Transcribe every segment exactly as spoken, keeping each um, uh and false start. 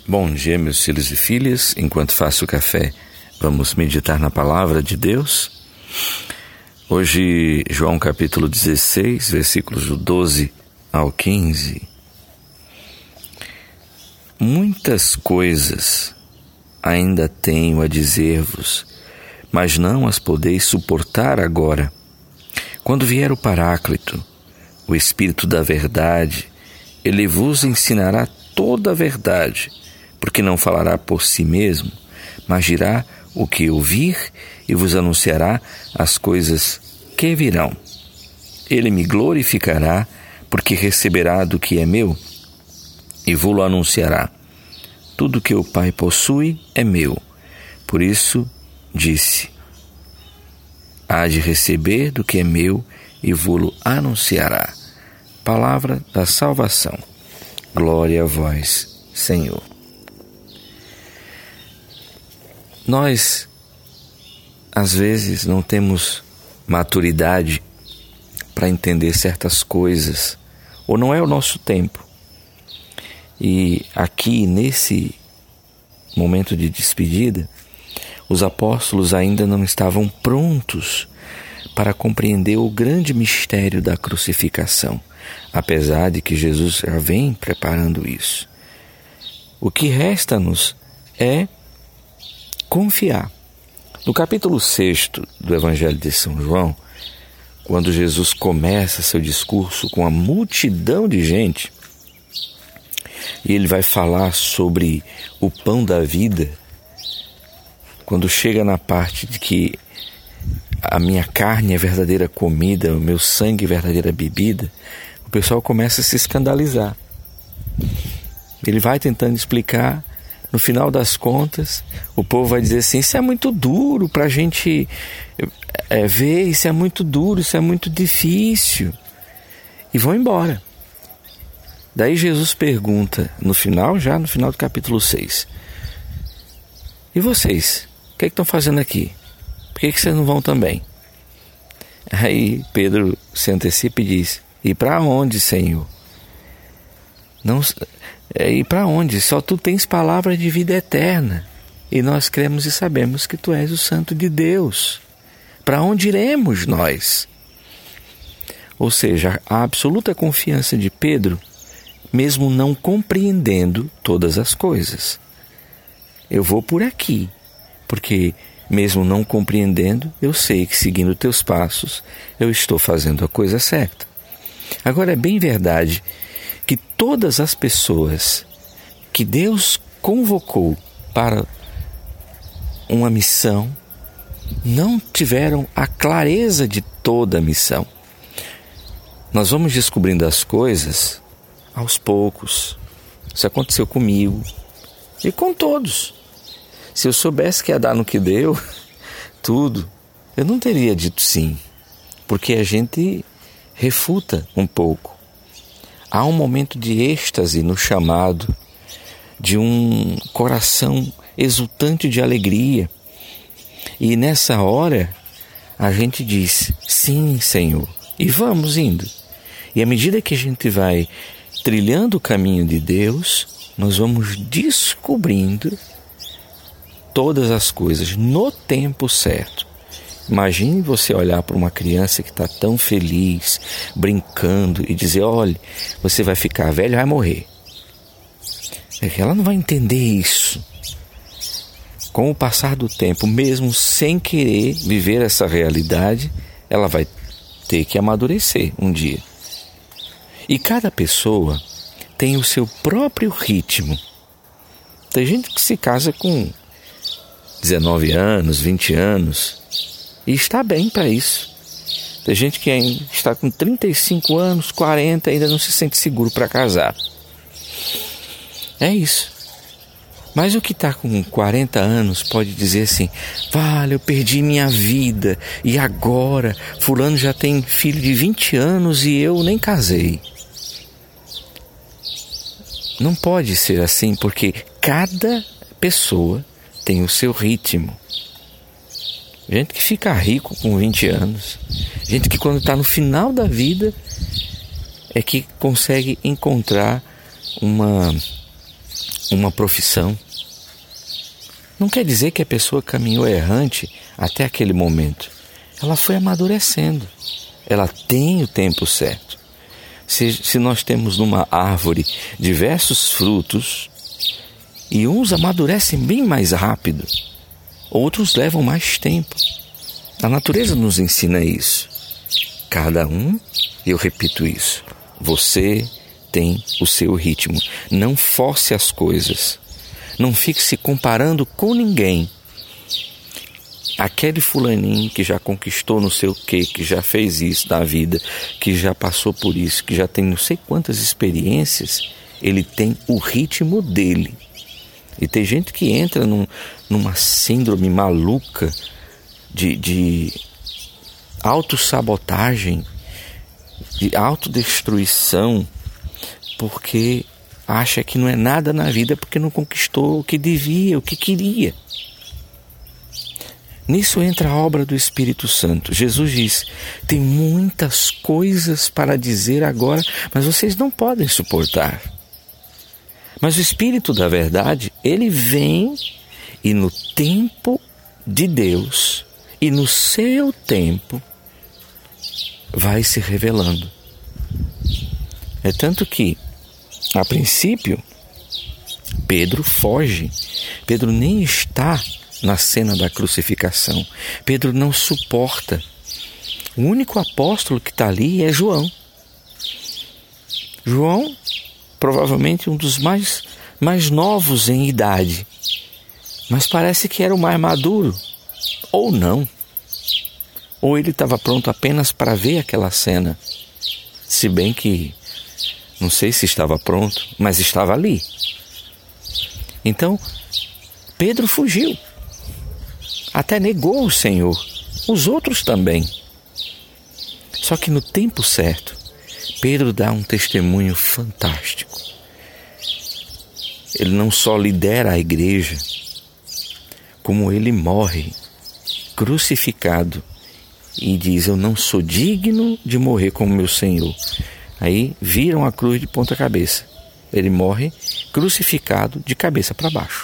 Bom dia, meus filhos e filhas. Enquanto faço o café, vamos meditar na palavra de Deus. Hoje, João capítulo dezesseis, versículos do doze ao quinze. Muitas coisas ainda tenho a dizer-vos, mas não as podeis suportar agora. Quando vier o Paráclito, o Espírito da verdade, ele vos ensinará toda a verdade, porque não falará por si mesmo, mas dirá o que ouvir e vos anunciará as coisas que virão. Ele me glorificará, porque receberá do que é meu e vô-lo anunciará. Tudo que o Pai possui é meu. Por isso disse: há de receber do que é meu e vô-lo anunciará. Palavra da salvação. Glória a vós, Senhor. Nós, às vezes, não temos maturidade para entender certas coisas, ou não é o nosso tempo. E aqui, nesse momento de despedida, os apóstolos ainda não estavam prontos para compreender o grande mistério da crucificação, apesar de que Jesus já vem preparando isso. O que resta-nos é confiar. No capítulo seis do Evangelho de São João, quando Jesus começa seu discurso com a multidão de gente, e ele vai falar sobre o pão da vida, quando chega na parte de que a minha carne é verdadeira comida, o meu sangue é verdadeira bebida, o pessoal começa a se escandalizar. Ele vai tentando explicar. No final das contas, o povo vai dizer assim: isso é muito duro para a gente é, ver, isso é muito duro, isso é muito difícil. E vão embora. Daí Jesus pergunta, no final, já no final do capítulo seis: e vocês? O que é que estão fazendo aqui? Por que, que vocês não vão também? Aí Pedro se antecipa e diz: e para onde, Senhor? Não... E para onde? Só tu tens palavra de vida eterna. E nós cremos e sabemos que tu és o Santo de Deus. Para onde iremos nós? Ou seja, a absoluta confiança de Pedro, mesmo não compreendendo todas as coisas. Eu vou por aqui, porque mesmo não compreendendo, eu sei que seguindo teus passos, eu estou fazendo a coisa certa. Agora, é bem verdade que todas as pessoas que Deus convocou para uma missão não tiveram a clareza de toda a missão. Nós vamos descobrindo as coisas aos poucos. Isso aconteceu comigo e com todos. Se eu soubesse que ia dar no que deu, tudo, eu não teria dito sim, porque a gente refuta um pouco. Há um momento de êxtase no chamado, de um coração exultante de alegria. E nessa hora, a gente diz: sim, Senhor, e vamos indo. E à medida que a gente vai trilhando o caminho de Deus, nós vamos descobrindo todas as coisas no tempo certo. Imagine você olhar para uma criança que está tão feliz, brincando, e dizer: olha, você vai ficar velho, vai morrer. É que ela não vai entender isso. Com o passar do tempo, mesmo sem querer viver essa realidade, ela vai ter que amadurecer um dia. E cada pessoa tem o seu próprio ritmo. Tem gente que se casa com dezenove anos, vinte anos, e está bem para isso. Tem gente que ainda está com trinta e cinco anos, quarenta, ainda não se sente seguro para casar. É isso. Mas o que está com quarenta anos pode dizer assim: vale, eu perdi minha vida, e agora fulano já tem filho de vinte anos e eu nem casei. Não pode ser assim, porque cada pessoa tem o seu ritmo. Gente que fica rico com vinte anos. Gente que quando está no final da vida é que consegue encontrar uma uma profissão. Não quer dizer que a pessoa caminhou errante até aquele momento. Ela foi amadurecendo. Ela tem o tempo certo. Se, se nós temos numa árvore diversos frutos, e uns amadurecem bem mais rápido, outros levam mais tempo. A natureza nos ensina isso. Cada um, eu repito isso, você tem o seu ritmo. Não force as coisas. Não fique se comparando com ninguém. Aquele fulaninho que já conquistou não sei o quê, que já fez isso na vida, que já passou por isso, que já tem não sei quantas experiências, ele tem o ritmo dele. E tem gente que entra num, numa síndrome maluca de, de autossabotagem, de autodestruição, porque acha que não é nada na vida porque não conquistou o que devia, o que queria. Nisso entra a obra do Espírito Santo. Jesus diz, tem muitas coisas para dizer agora, mas vocês não podem suportar. Mas o Espírito da verdade, ele vem e no tempo de Deus e no seu tempo vai se revelando. É tanto que, a princípio, Pedro foge. Pedro nem está na cena da crucificação. Pedro não suporta. O único apóstolo que está ali é João. João, provavelmente um dos mais, mais novos em idade, mas parece que era o mais maduro, ou não. Ou ele estava pronto apenas para ver aquela cena, se bem que, não sei se estava pronto, mas estava ali. Então, Pedro fugiu, até negou o Senhor, os outros também. Só que no tempo certo, Pedro dá um testemunho fantástico. Ele não só lidera a igreja, como ele morre crucificado e diz, eu não sou digno de morrer como meu Senhor. Aí viram a cruz de ponta cabeça. Ele morre crucificado de cabeça para baixo.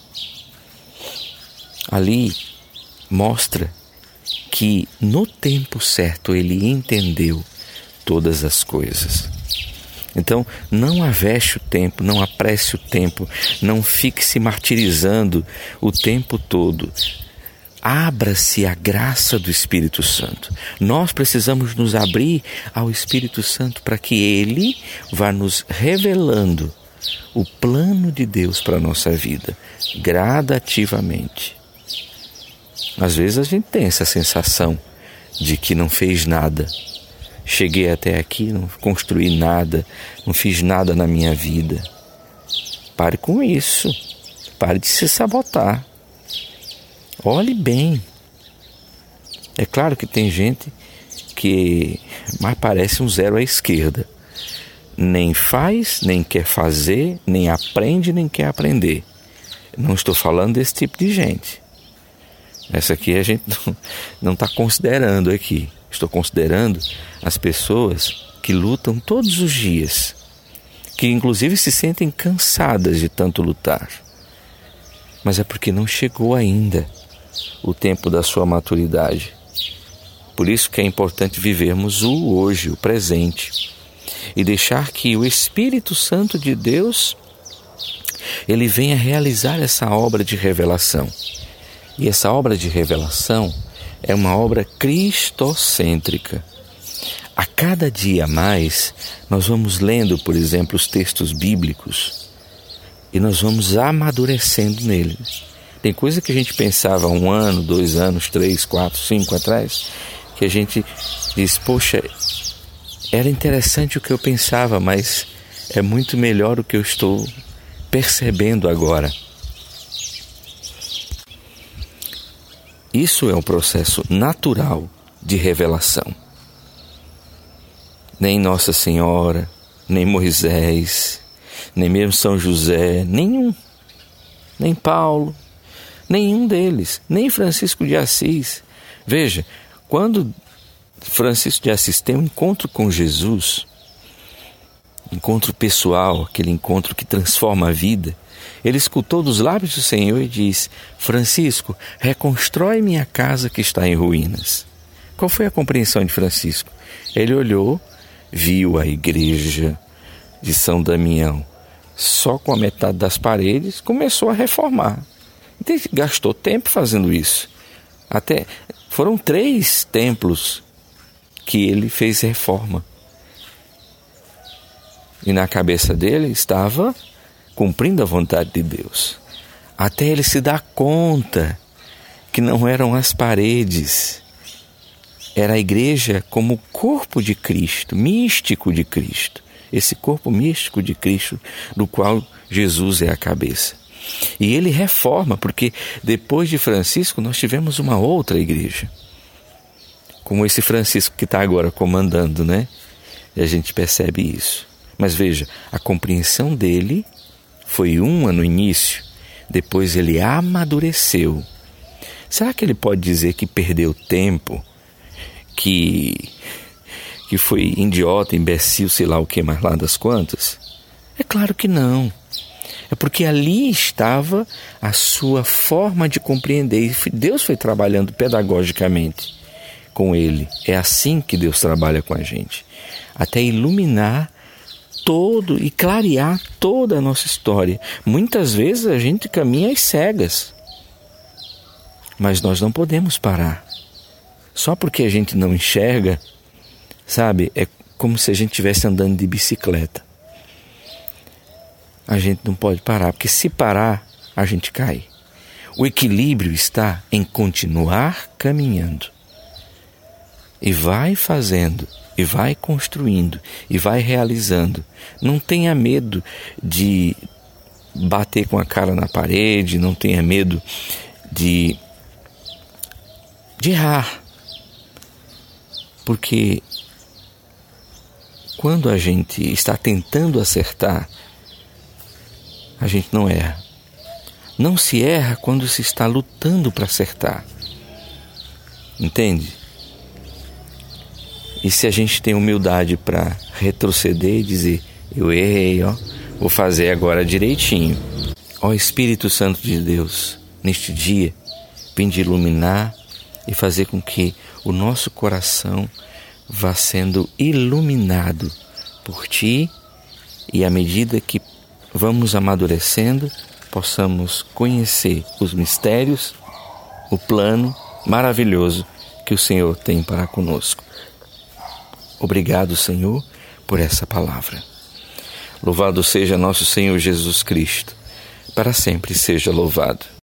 Ali mostra que no tempo certo ele entendeu todas as coisas. Então, não aveste o tempo, não apresse o tempo, não fique se martirizando o tempo todo. Abra-se à graça do Espírito Santo. Nós precisamos nos abrir ao Espírito Santo para que Ele vá nos revelando o plano de Deus para a nossa vida, gradativamente. Às vezes a gente tem essa sensação de que não fez nada. Cheguei até aqui, não construí nada, não fiz nada na minha vida. Pare com isso. Pare de se sabotar. Olhe bem. É claro que tem gente que mais parece um zero à esquerda. Nem faz, nem quer fazer, nem aprende, nem quer aprender. Não estou falando desse tipo de gente. Essa aqui a gente não está considerando aqui. Estou considerando as pessoas que lutam todos os dias, que inclusive se sentem cansadas de tanto lutar. Mas é porque não chegou ainda o tempo da sua maturidade. Por isso que é importante vivermos o hoje, o presente, e deixar que o Espírito Santo de Deus, ele venha realizar essa obra de revelação. E essa obra de revelação é uma obra cristocêntrica. A cada dia mais, nós vamos lendo, por exemplo, os textos bíblicos e nós vamos amadurecendo neles. Tem coisa que a gente pensava um ano, dois anos, três, quatro, cinco atrás, que a gente diz, poxa, era interessante o que eu pensava, mas é muito melhor o que eu estou percebendo agora. Isso é um processo natural de revelação. Nem Nossa Senhora, nem Moisés, nem mesmo São José, nenhum, nem Paulo, nenhum deles, nem Francisco de Assis. Veja, quando Francisco de Assis tem um encontro com Jesus, encontro pessoal, aquele encontro que transforma a vida, Ele escutou dos lábios do Senhor e disse: Francisco, reconstrói minha casa que está em ruínas. Qual foi a compreensão de Francisco? Ele olhou, viu a igreja de São Damião só com a metade das paredes, começou a reformar. Então, ele gastou tempo fazendo isso. Até foram três templos que ele fez reforma. E na cabeça dele estava cumprindo a vontade de Deus. Até ele se dar conta que não eram as paredes, era a igreja como o corpo de Cristo, místico de Cristo. Esse corpo místico de Cristo, do qual Jesus é a cabeça. E ele reforma, porque depois de Francisco nós tivemos uma outra igreja. Como esse Francisco que está agora comandando, né? E a gente percebe isso. Mas veja, a compreensão dele foi uma no início, depois ele amadureceu. Será que ele pode dizer que perdeu tempo, que, que foi idiota, imbecil, sei lá o que mais lá das quantas? É claro que não. É porque ali estava a sua forma de compreender. E Deus foi trabalhando pedagogicamente com ele. É assim que Deus trabalha com a gente, até iluminar todo e clarear toda a nossa história. Muitas vezes a gente caminha às cegas, mas nós não podemos parar. Só porque a gente não enxerga, sabe, é como se a gente estivesse andando de bicicleta. A gente não pode parar, porque se parar, a gente cai. O equilíbrio está em continuar caminhando. E vai fazendo, e vai construindo, e vai realizando. Não tenha medo de bater com a cara na parede, não tenha medo de, de errar. Porque quando a gente está tentando acertar, a gente não erra. Não se erra quando se está lutando para acertar. Entende? E se a gente tem humildade para retroceder e dizer: eu errei, ó, vou fazer agora direitinho. Ó Espírito Santo de Deus, neste dia, vem de iluminar e fazer com que o nosso coração vá sendo iluminado por Ti, e à medida que vamos amadurecendo, possamos conhecer os mistérios, o plano maravilhoso que o Senhor tem para conosco. Obrigado, Senhor, por essa palavra. Louvado seja nosso Senhor Jesus Cristo, para sempre seja louvado.